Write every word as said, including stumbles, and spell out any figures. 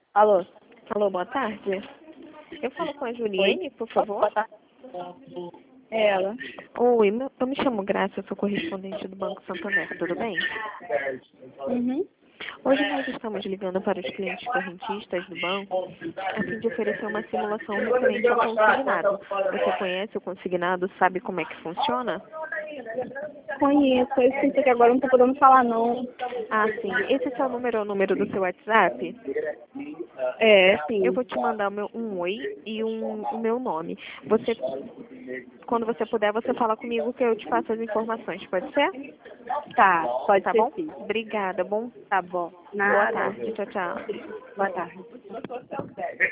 Alô? Alô, boa tarde. Eu falo com a Juliane, Oi? por favor. Boa tarde. É ela. Oi, meu- eu me chamo Graça, eu sou correspondente do Banco Santander, tudo bem? Uhum. Hoje nós estamos ligando para os clientes correntistas do banco a fim de oferecer uma simulação referente ao consignado. Você conhece o consignado, sabe como é que funciona? Conheço, eu esqueci que agora não tô podendo falar não. Ah, sim. Esse seu número é o número do seu WhatsApp? É, sim. Eu vou te mandar o meu, um oi e um, o meu nome. Você, quando você puder, você fala comigo que eu te passo as informações, pode ser? Tá, pode Tá ser bom? sim. Obrigada, bom? Tá bom. Boa Nada. tarde, tchau, tchau. Boa tarde.